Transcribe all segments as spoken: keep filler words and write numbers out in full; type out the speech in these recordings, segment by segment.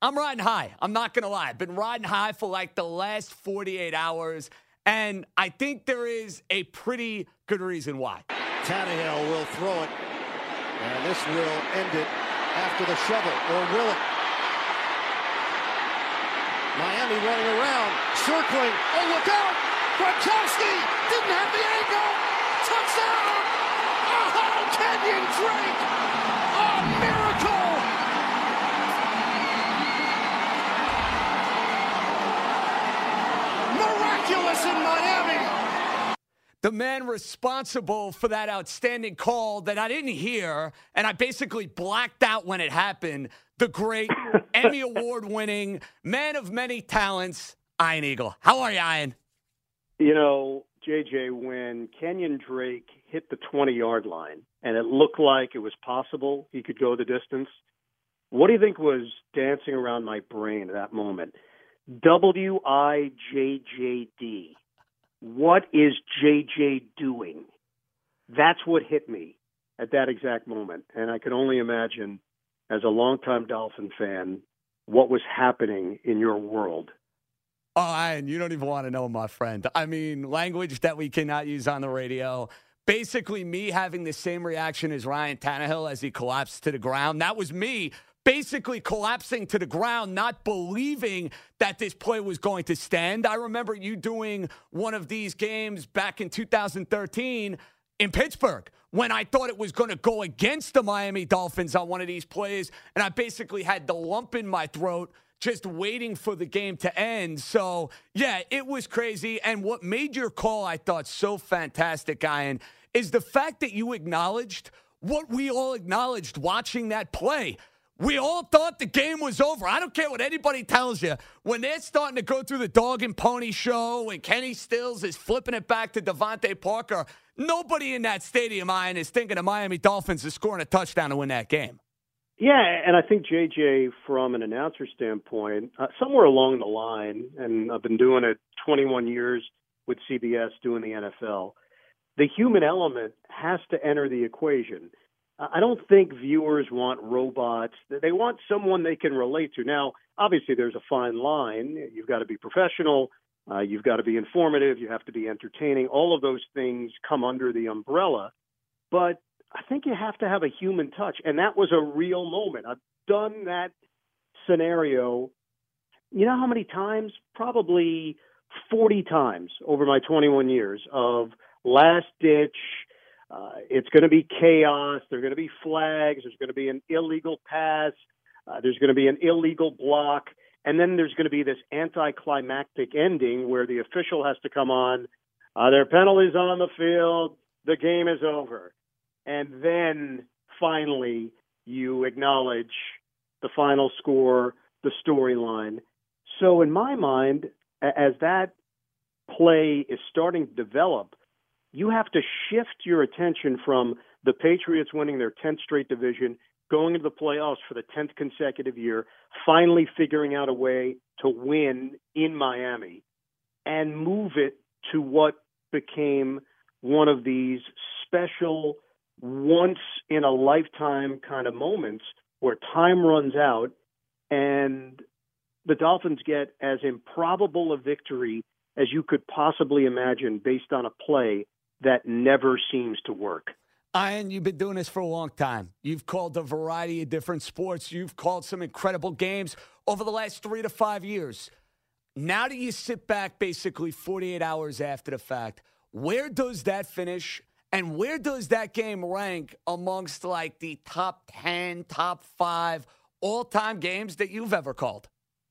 I'm riding high. I'm not going to lie. I've been riding high for like the last forty-eight hours, and I think there is a pretty good reason why. Tannehill will throw it, and this will end it after the shovel, or will it? Miami running around, circling. Oh, look out! Gronkowski didn't have the angle. Touchdown! Oh, Kenyon Drake! A miracle! Miraculous in Miami! The man responsible for that outstanding call that I didn't hear, and I basically blacked out when it happened, the great Emmy Award-winning man of many talents, Ian Eagle. How are you, Ian? You know, J J, when Kenyon Drake hit the twenty-yard line and it looked like it was possible he could go the distance, what do you think was dancing around my brain at that moment? W I J J D. What is J J doing? That's what hit me at that exact moment. And I can only imagine, as a longtime Dolphin fan, what was happening in your world. Oh, Ian, you don't even want to know, my friend. I mean, language that we cannot use on the radio. Basically, me having the same reaction as Ryan Tannehill as he collapsed to the ground. That was me basically collapsing to the ground, not believing that this play was going to stand. I remember you doing one of these games back in two thousand thirteen in Pittsburgh when I thought it was going to go against the Miami Dolphins on one of these plays, and I basically had the lump in my throat just waiting for the game to end. So, yeah, it was crazy. And what made your call, I thought, so fantastic, Ian, is the fact that you acknowledged what we all acknowledged watching that play. We all thought the game was over. I don't care what anybody tells you. When they're starting to go through the dog and pony show and Kenny Stills is flipping it back to Devontae Parker, nobody in that stadium, Ian, is thinking the Miami Dolphins is scoring a touchdown to win that game. Yeah, and I think, J J, from an announcer standpoint, uh, somewhere along the line, and I've been doing it twenty-one years with C B S doing the N F L, the human element has to enter the equation. I don't think viewers want robots. They want someone they can relate to. Now, obviously, there's a fine line. You've got to be professional. Uh, you've got to be informative. You have to be entertaining. All of those things come under the umbrella. But I think you have to have a human touch, and that was a real moment. I've done that scenario, you know how many times? Probably forty times over my twenty-one years of last ditch. Uh, it's going to be chaos. There are going to be flags. There's going to be an illegal pass. Uh, there's going to be an illegal block. And then there's going to be this anticlimactic ending where the official has to come on. Uh, there are penalties on the field. The game is over. And then finally you acknowledge the final score, the storyline. So in my mind, as that play is starting to develop, you have to shift your attention from the Patriots winning their tenth straight division, going into the playoffs for the tenth consecutive year, finally figuring out a way to win in Miami, and move it to what became one of these special once-in-a-lifetime kind of moments where time runs out and the Dolphins get as improbable a victory as you could possibly imagine based on a play that never seems to work. Ian, you've been doing this for a long time. You've called a variety of different sports. You've called some incredible games over the last three to five years. Now that you sit back basically forty-eight hours after the fact, where does that finish? And where does that game rank amongst like the top ten, top five all-time games that you've ever called?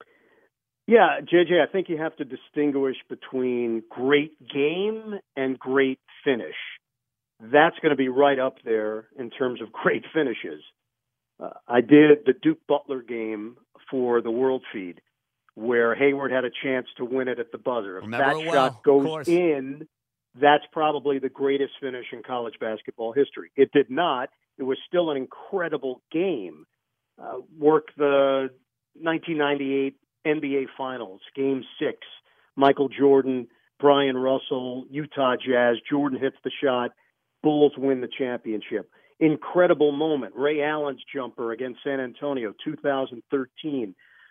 Yeah, J J, I think you have to distinguish between great game and great finish. That's going to be right up there in terms of great finishes. Uh, I did the Duke Butler game for the World Feed where Hayward had a chance to win it at the buzzer. If Remember that well, shot goes in, that's probably the greatest finish in college basketball history. It did not. It was still an incredible game. Uh, work the nineteen ninety-eight N B A Finals, Game six. Michael Jordan, Brian Russell, Utah Jazz. Jordan hits the shot. Bulls win the championship. Incredible moment. Ray Allen's jumper against San Antonio, two thousand thirteen.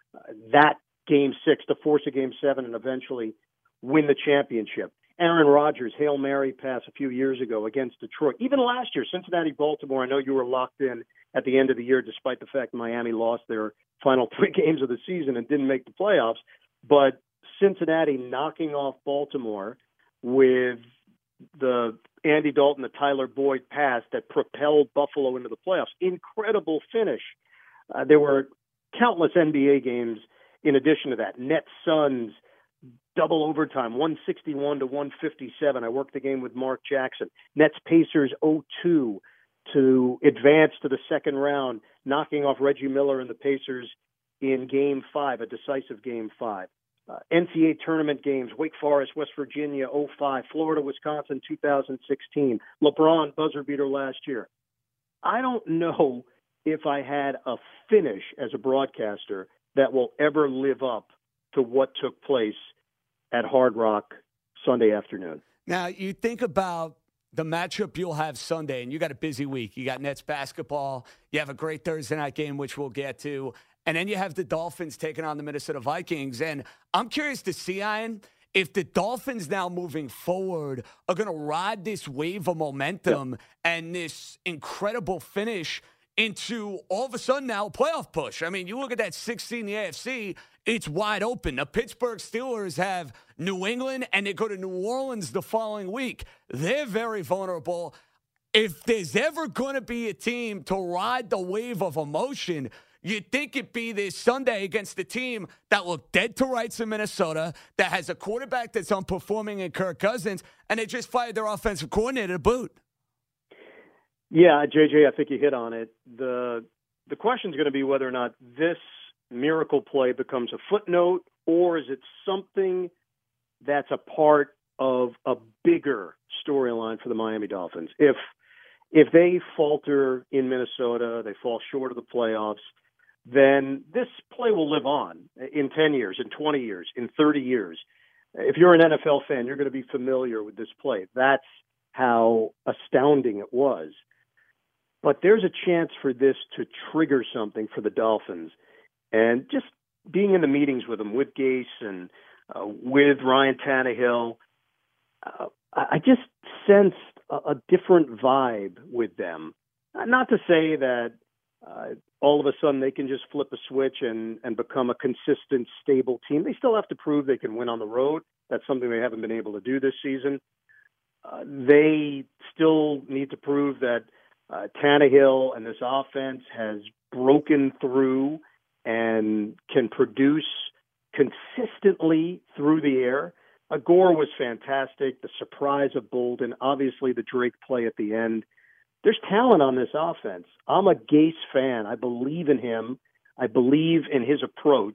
uh, that game six to force a game seven and eventually win the championship. Aaron Rodgers' Hail Mary pass a few years ago against Detroit. Even last year, Cincinnati-Baltimore, I know you were locked in at the end of the year despite the fact Miami lost their final three games of the season and didn't make the playoffs. But Cincinnati knocking off Baltimore with the Andy Dalton, the Tyler Boyd pass that propelled Buffalo into the playoffs. Incredible finish. Uh, there were countless N B A games in addition to that. Nets Suns, double overtime, one sixty-one to one fifty-seven. I worked the game with Mark Jackson. Nets Pacers oh two to advance to the second round, knocking off Reggie Miller and the Pacers in game five, a decisive game five. Uh, N C A A tournament games, Wake Forest, West Virginia, oh five, Florida, Wisconsin, two thousand sixteen, LeBron, buzzer beater last year. I don't know if I had a finish as a broadcaster that will ever live up to what took place at Hard Rock Sunday afternoon. Now, you think about the matchup you'll have Sunday, and you got a busy week. You got Nets basketball. You have a great Thursday night game, which we'll get to. And then you have the Dolphins taking on the Minnesota Vikings. And I'm curious to see, Ian, if the Dolphins now moving forward are going to ride this wave of momentum yep. and this incredible finish into all of a sudden now a playoff push. I mean, you look at that sixteen in the A F C, it's wide open. The Pittsburgh Steelers have New England, and they go to New Orleans the following week. They're very vulnerable. If there's ever going to be a team to ride the wave of emotion, you'd think it'd be this Sunday against the team that looked dead to rights in Minnesota, that has a quarterback that's underperforming in Kirk Cousins, and they just fired their offensive coordinator to boot. Yeah, J J, I think you hit on it. The the question is going to be whether or not this miracle play becomes a footnote, or is it something that's a part of a bigger storyline for the Miami Dolphins. If if they falter in Minnesota, they fall short of the playoffs, then this play will live on in ten years, in twenty years, in thirty years. If you're an N F L fan, you're going to be familiar with this play. That's how astounding it was. But there's a chance for this to trigger something for the Dolphins. And just being in the meetings with them, with Gase and uh, with Ryan Tannehill, uh, I just sensed a, a different vibe with them. Not to say that uh, all of a sudden they can just flip a switch and, and become a consistent, stable team. They still have to prove they can win on the road. That's something they haven't been able to do this season. Uh, they still need to prove that uh, Tannehill and this offense has broken through and can produce consistently through the air. Uh, Gore was fantastic. The surprise of Bolden, obviously the Drake play at the end. There's talent on this offense. I'm a Gase fan. I believe in him. I believe in his approach.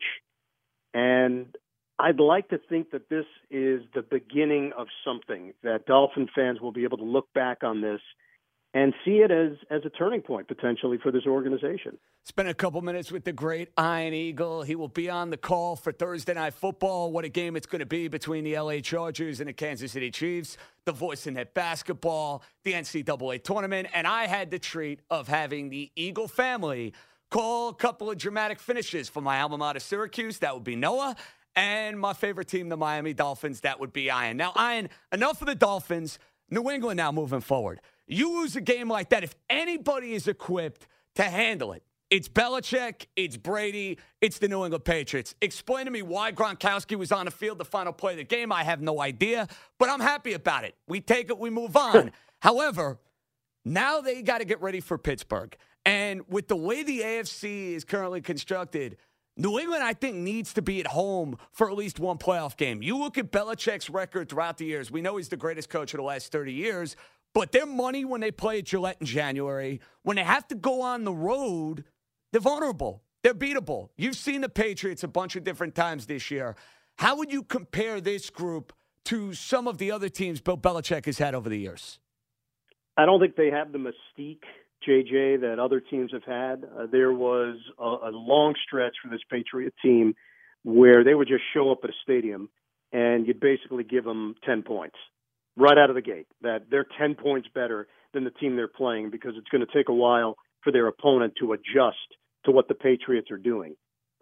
And I'd like to think that this is the beginning of something, that Dolphin fans will be able to look back on this and see it as, as a turning point, potentially, for this organization. Spent a couple minutes with the great Ian Eagle. He will be on the call for Thursday Night Football. What a game it's going to be between the L A Chargers and the Kansas City Chiefs, the voice in net basketball, the N C double A tournament. And I had the treat of having the Eagle family call a couple of dramatic finishes for my alma mater, Syracuse. That would be Noah. And my favorite team, the Miami Dolphins, that would be Ian. Now, Ian, enough of the Dolphins. New England now moving forward. You lose a game like that, if anybody is equipped to handle it, it's Belichick, it's Brady, it's the New England Patriots. Explain to me why Gronkowski was on the field the final play of the game. I have no idea, but I'm happy about it. We take it, we move on. However, now they got to get ready for Pittsburgh. And with the way the A F C is currently constructed, New England, I think, needs to be at home for at least one playoff game. You look at Belichick's record throughout the years. We know he's the greatest coach of the last thirty years, but their money when they play at Gillette in January, when they have to go on the road, they're vulnerable. They're beatable. You've seen the Patriots a bunch of different times this year. How would you compare this group to some of the other teams Bill Belichick has had over the years? I don't think they have the mystique, J J, that other teams have had. Uh, there was a, a long stretch for this Patriot team where they would just show up at a stadium and you'd basically give them ten points right out of the gate, that they're ten points better than the team they're playing because it's going to take a while for their opponent to adjust to what the Patriots are doing.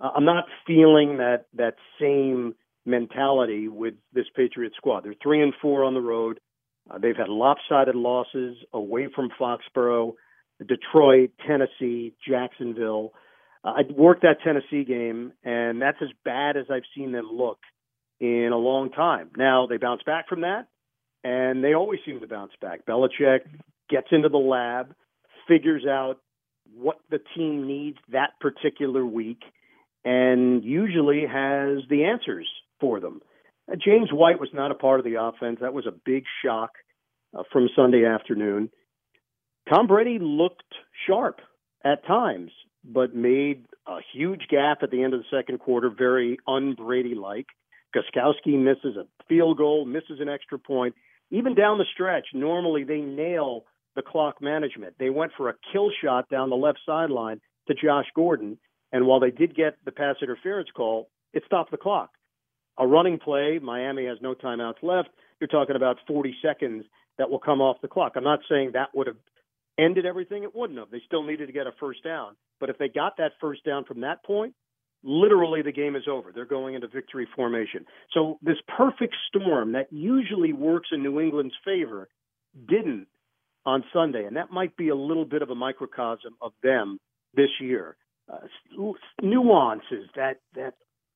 Uh, I'm not feeling that that same mentality with this Patriot squad. They're three and four on the road. Uh, they've had lopsided losses away from Foxborough, Detroit, Tennessee, Jacksonville. Uh, I worked that Tennessee game, and that's as bad as I've seen them look in a long time. Now, they bounce back from that, and they always seem to bounce back. Belichick gets into the lab, figures out what the team needs that particular week, and usually has the answers for them. Uh, James White was not a part of the offense. That was a big shock uh, from Sunday afternoon. Tom Brady looked sharp at times, but made a huge gap at the end of the second quarter, very un-Brady-like. Gostkowski misses a field goal, misses an extra point. Even down the stretch, normally they nail the clock management. They went for a kill shot down the left sideline to Josh Gordon, and while they did get the pass interference call, it stopped the clock. A running play, Miami has no timeouts left. You're talking about forty seconds that will come off the clock. I'm not saying that would have ended everything. It wouldn't have. They still needed to get a first down. But if they got that first down from that point, literally the game is over. They're going into victory formation. So this perfect storm that usually works in New England's favor didn't on Sunday. And that might be a little bit of a microcosm of them this year. Uh, nuances that, that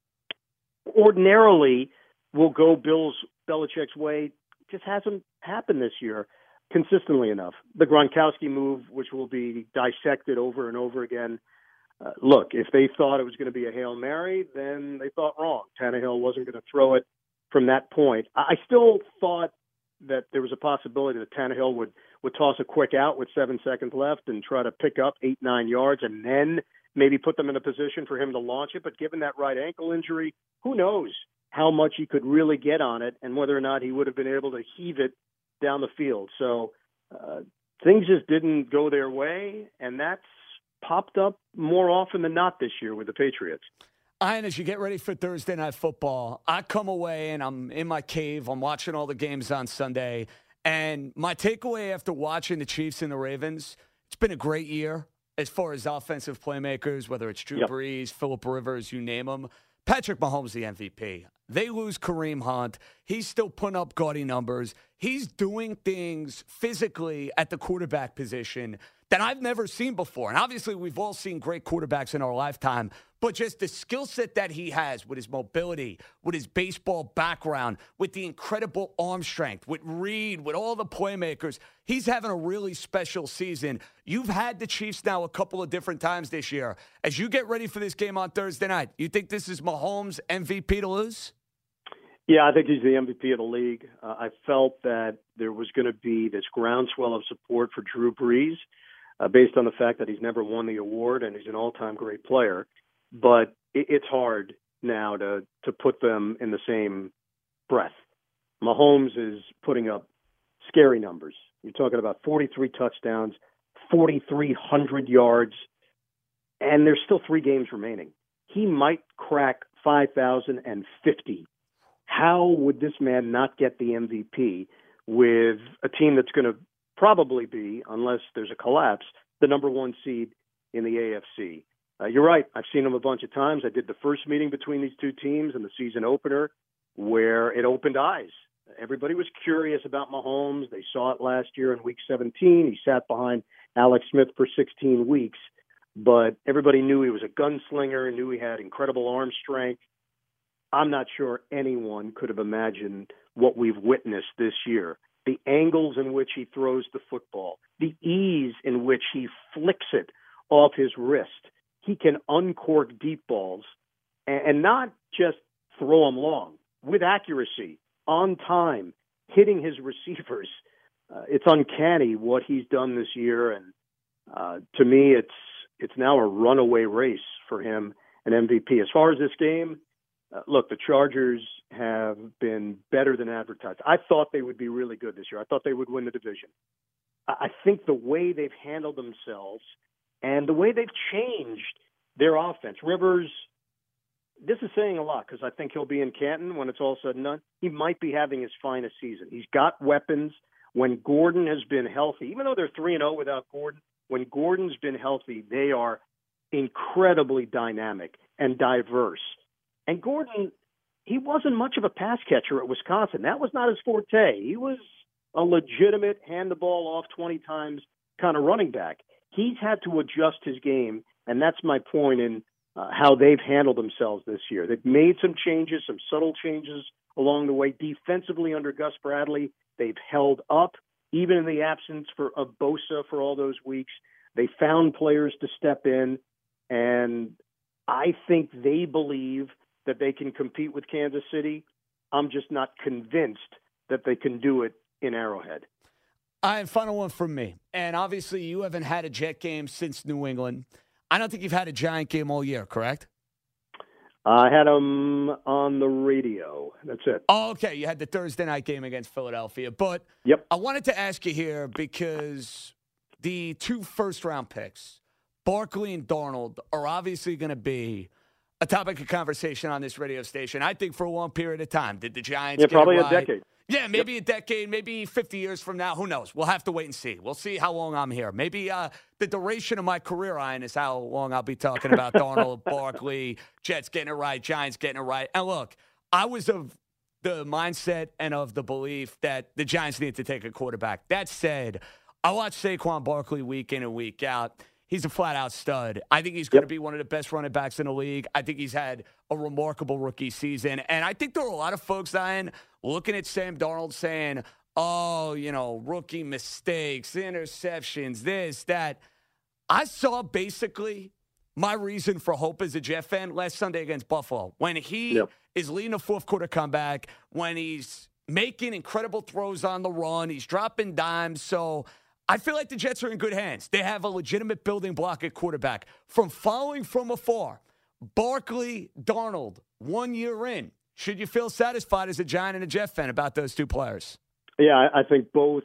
ordinarily will go Bill's Belichick's way just hasn't happened this year consistently enough. The Gronkowski move, which will be dissected over and over again. Uh, look, if they thought it was going to be a Hail Mary, then they thought wrong. Tannehill wasn't going to throw it from that point. I still thought that there was a possibility that Tannehill would, would toss a quick out with seven seconds left and try to pick up eight, nine yards and then maybe put them in a position for him to launch it. But given that right ankle injury, who knows how much he could really get on it and whether or not he would have been able to heave it down the field. So uh, things just didn't go their way, and that's popped up more often than not this year with the Patriots. Ian, as you get ready for Thursday Night Football, I come away and I'm in my cave. I'm watching all the games on Sunday. And my takeaway after watching the Chiefs and the Ravens, it's been a great year as far as offensive playmakers, whether it's Drew yep. Brees, Phillip Rivers, you name them. Patrick Mahomes, the M V P. They lose Kareem Hunt. He's still putting up gaudy numbers. He's doing things physically at the quarterback position that I've never seen before. And obviously, we've all seen great quarterbacks in our lifetime, but just the skill set that he has with his mobility, with his baseball background, with the incredible arm strength, with Reed, with all the playmakers, he's having a really special season. You've had the Chiefs now a couple of different times this year. As you get ready for this game on Thursday night, you think this is Mahomes' M V P to lose? Yeah, I think he's the M V P of the league. Uh, I felt that there was going to be this groundswell of support for Drew Brees uh, based on the fact that he's never won the award and he's an all-time great player. But it, it's hard now to, to put them in the same breath. Mahomes is putting up scary numbers. You're talking about forty-three touchdowns, forty-three hundred yards, and there's still three games remaining. He might crack five thousand fifty. How would this man not get the M V P with a team that's going to probably be, unless there's a collapse, the number one seed in the A F C? Uh, you're right. I've seen him a bunch of times. I did the first meeting between these two teams in the season opener where it opened eyes. Everybody was curious about Mahomes. They saw it last year in week seventeen. He sat behind Alex Smith for sixteen weeks. But everybody knew he was a gunslinger, knew he had incredible arm strength. I'm not sure anyone could have imagined what we've witnessed this year. The angles in which he throws the football, the ease in which he flicks it off his wrist. He can uncork deep balls and not just throw them long, with accuracy, on time, hitting his receivers. Uh, it's uncanny what he's done this year, and uh, to me, it's it's now a runaway race for him, an M V P. As far as this game, Uh, look, the Chargers have been better than advertised. I thought they would be really good this year. I thought they would win the division. I, I think the way they've handled themselves and the way they've changed their offense. Rivers, this is saying a lot because I think he'll be in Canton when it's all said and done. He might be having his finest season. He's got weapons. When Gordon has been healthy, even though they're three and oh without Gordon, when Gordon's been healthy, they are incredibly dynamic. and diverse. And Gordon, he wasn't much of a pass catcher at Wisconsin. That was not his forte. He was a legitimate hand the ball off twenty times kind of running back. He's had to adjust his game, and that's my point in uh, how they've handled themselves this year. They've made some changes, some subtle changes along the way. Defensively under Gus Bradley, they've held up, even in the absence for, of Bosa for all those weeks. They found players to step in, and I think they believe that they can compete with Kansas City. I'm just not convinced that they can do it in Arrowhead. All right, final one from me. And obviously you haven't had a Jet game since New England. I don't think you've had a Giant game all year, correct? I had them on the radio. That's it. Oh, okay. You had the Thursday night game against Philadelphia. But yep. I wanted to ask you here because the two first-round picks, Barkley and Darnold, are obviously going to be a topic of conversation on this radio station, I think, for a long period of time. Did the Giants yeah, get probably it a right? decade. Yeah, maybe yep. a decade, maybe fifty years from now. Who knows? We'll have to wait and see. We'll see how long I'm here. Maybe uh, the duration of my career, Ian, is how long I'll be talking about Darnold, Barkley, Jets getting it right, Giants getting it right. And look, I was of the mindset and of the belief that the Giants need to take a quarterback. That said, I watch Saquon Barkley week in and week out. He's a flat-out stud. I think he's going to yep. be one of the best running backs in the league. I think he's had a remarkable rookie season. And I think there are a lot of folks, Ian, looking at Sam Darnold saying, oh, you know, rookie mistakes, interceptions, this, that. I saw basically my reason for hope as a Jet fan last Sunday against Buffalo. When he yep. is leading a fourth-quarter comeback, when he's making incredible throws on the run, he's dropping dimes. So I feel like the Jets are in good hands. They have a legitimate building block at quarterback. From following from afar, Barkley, Darnold, one year in, should you feel satisfied as a Giant and a Jet fan about those two players? Yeah, I think both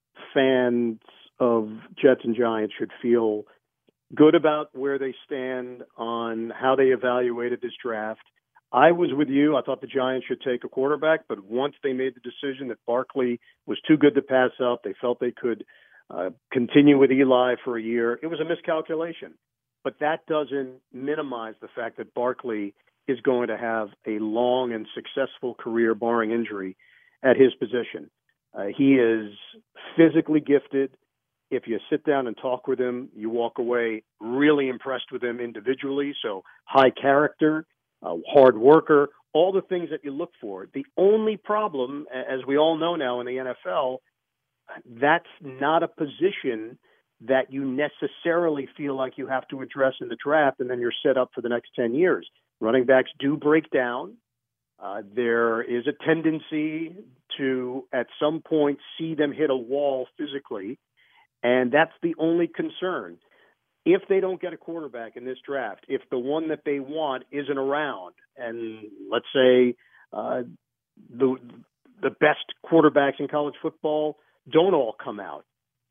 fans of Jets and Giants should feel good about where they stand on how they evaluated this draft. I was with you. I thought the Giants should take a quarterback, but once they made the decision that Barkley was too good to pass up, they felt they could Uh, continue with Eli for a year. It was a miscalculation, but that doesn't minimize the fact that Barkley is going to have a long and successful career, barring injury, at his position. Uh, he is physically gifted. If you sit down and talk with him, you walk away really impressed with him individually. So high character, uh, hard worker, all the things that you look for. The only problem, as we all know now in the N F L, that's not a position that you necessarily feel like you have to address in the draft, and then you're set up for the next ten years. Running backs do break down. Uh, there is a tendency to, at some point, see them hit a wall physically, and that's the only concern. If they don't get a quarterback in this draft, if the one that they want isn't around, and let's say uh, the the best quarterbacks in college football don't all come out,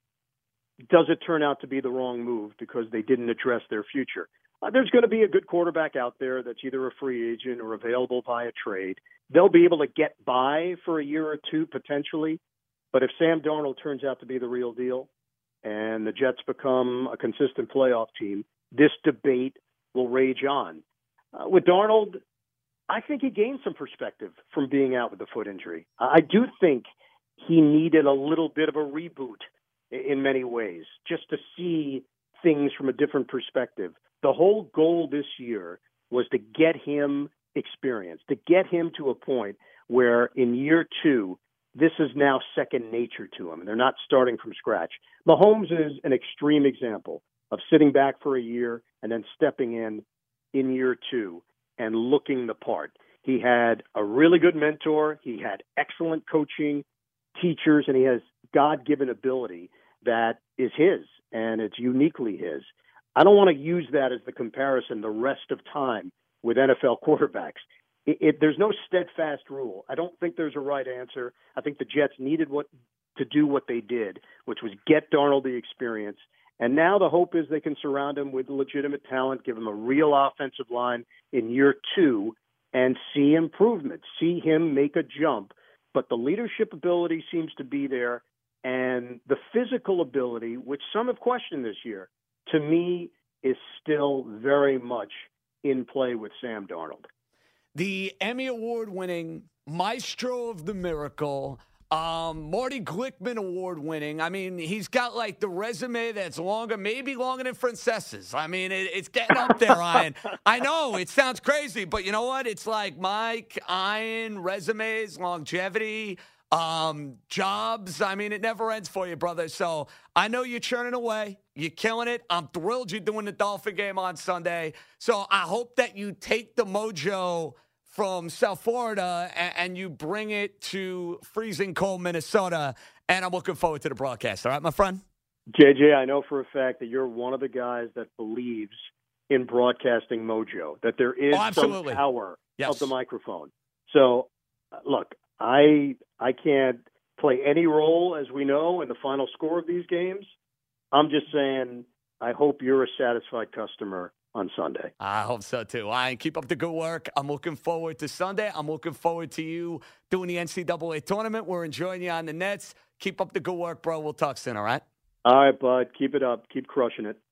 does it turn out to be the wrong move because they didn't address their future? Uh, there's going to be a good quarterback out there that's either a free agent or available via trade. They'll be able to get by for a year or two potentially, but if Sam Darnold turns out to be the real deal and the Jets become a consistent playoff team, this debate will rage on. Uh, with Darnold, I think he gained some perspective from being out with the foot injury. I do think he needed a little bit of a reboot in many ways, just to see things from a different perspective. The whole goal this year was to get him experience, to get him to a point where in year two, this is now second nature to him, and they're not starting from scratch. Mahomes is an extreme example of sitting back for a year and then stepping in in year two and looking the part. He had a really good mentor. He had excellent coaching, teachers, and he has God-given ability that is his, and it's uniquely his. I don't want to use that as the comparison the rest of time with N F L quarterbacks. It, it, there's no steadfast rule. I don't think there's a right answer. I think the Jets needed what to do what they did, which was get Darnold the experience. And now the hope is they can surround him with legitimate talent, give him a real offensive line in year two, and see improvement, see him make a jump. But the leadership ability seems to be there, and the physical ability, which some have questioned this year, to me is still very much in play with Sam Darnold? The Emmy Award-winning Maestro of the Miracle, um, Marty Glickman Award-winning. I mean, he's got like the resume that's longer, maybe longer than Francesa's. I mean, it, it's getting up there, Ian. I know it sounds crazy, but you know what? It's like Mike, Ian, resumes, longevity, um, jobs. I mean, it never ends for you, brother. So I know you're churning away. You're killing it. I'm thrilled you're doing the Dolphin game on Sunday. So I hope that you take the mojo from South Florida and, and you bring it to freezing cold Minnesota. And I'm looking forward to the broadcast. All right, my friend? J J, I know for a fact that you're one of the guys that believes in broadcasting mojo, that there is oh, some power yes. of the microphone. So, look, I I can't play any role, as we know, in the final score of these games. I'm just saying I hope you're a satisfied customer on Sunday. I hope so, too. I keep up the good work. I'm looking forward to Sunday. I'm looking forward to you doing the N C double A tournament. We're enjoying you on the Nets. Keep up the good work, bro. We'll talk soon, all right? All right, bud. Keep it up. Keep crushing it.